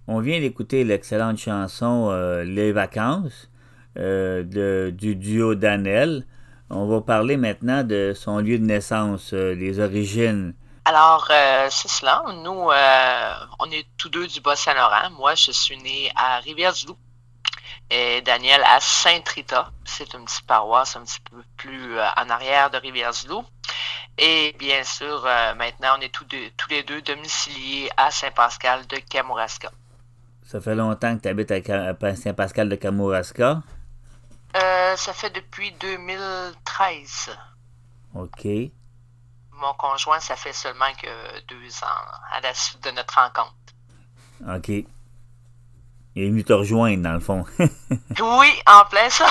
On vient d'écouter l'excellente chanson Les vacances du duo Danel. On va parler maintenant de son lieu de naissance, les origines. Alors, c'est cela. Nous, on est tous deux du Bas-Saint-Laurent. Moi, je suis né à Rivière-du-Loup et Daniel à Sainte-Rita. C'est une petite paroisse un petit peu plus en arrière de Rivière-du-Loup. Et bien sûr, maintenant, on est tous les deux domiciliés à Saint-Pascal de Kamouraska. Ça fait longtemps que tu habites à Saint-Pascal de Kamouraska. Ça fait depuis 2013. OK. Mon conjoint, ça fait seulement que 2 ans à la suite de notre rencontre. OK. Il est venu te rejoindre, dans le fond. Oui, en plein ça.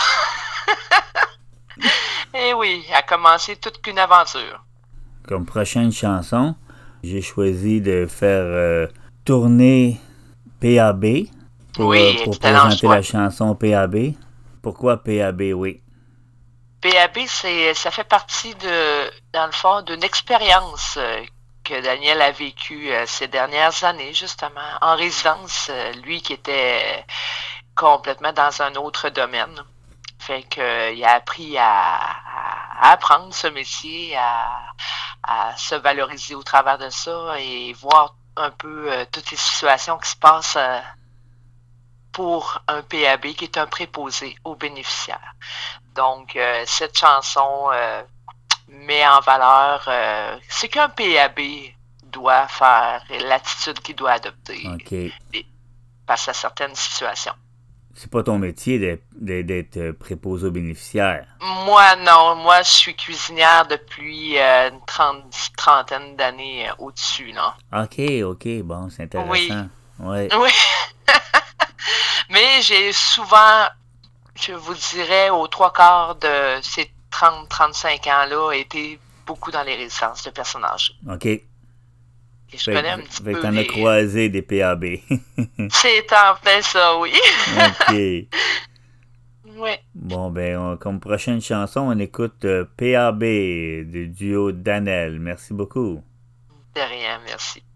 Et oui, a commencé toute qu'une aventure. Comme prochaine chanson, j'ai choisi de faire tourner PAB Oui, pour excellent présenter choix. la chanson PAB. Pourquoi PAB, oui? PAB, ça fait partie dans le fond, d'une expérience que Daniel a vécue ces dernières années, justement, en résidence, lui qui était complètement dans un autre domaine. Fait que, il a appris à apprendre ce métier, à se valoriser au travers de ça et voir un peu toutes les situations qui se passent pour un PAB qui est un préposé aux bénéficiaires. Donc, cette chanson met en valeur ce qu'un PAB doit faire et l'attitude qu'il doit adopter OK. face à certaines situations. C'est pas ton métier d'être préposé aux bénéficiaires. Moi, non. Moi, je suis cuisinière depuis une trentaine d'années au-dessus, là. OK, OK, bon, c'est Oui, intéressant. Ouais. oui. Mais j'ai souvent, je vous dirais, aux trois quarts de ces 30-35 ans-là, été beaucoup dans les résidences de personnes âgées. OK. Et je Fait, connais un que- petit fait que peu t'en as les... croisé des PAB. C'est en plein ça, oui. OK. Oui, Bon, ben, comme prochaine chanson, on écoute PAB du duo Danel. Merci beaucoup. de rien, merci.